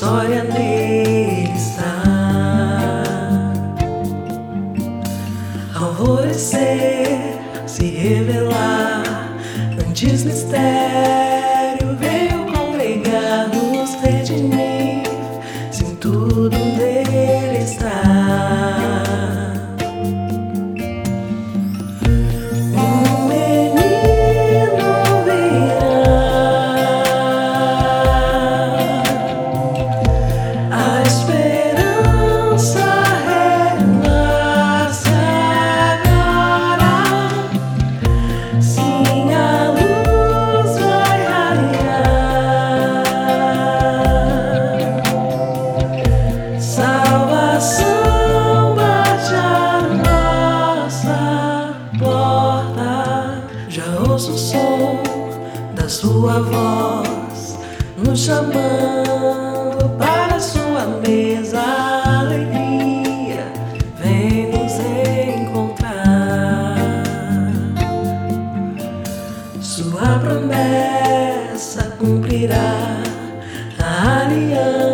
história nele está. Alvorecer, se revelar, antes mistério veio congregar, nos redimir, sim, tudo nele está. Um menino virá, a esperança renasce agora, sim, a luz vai raiar, salvação bate a nossa porta. Já ouço o som da sua voz nos chamando para sua mesa. A alegria vem nos encontrar. Sua promessa cumprirá, a aliança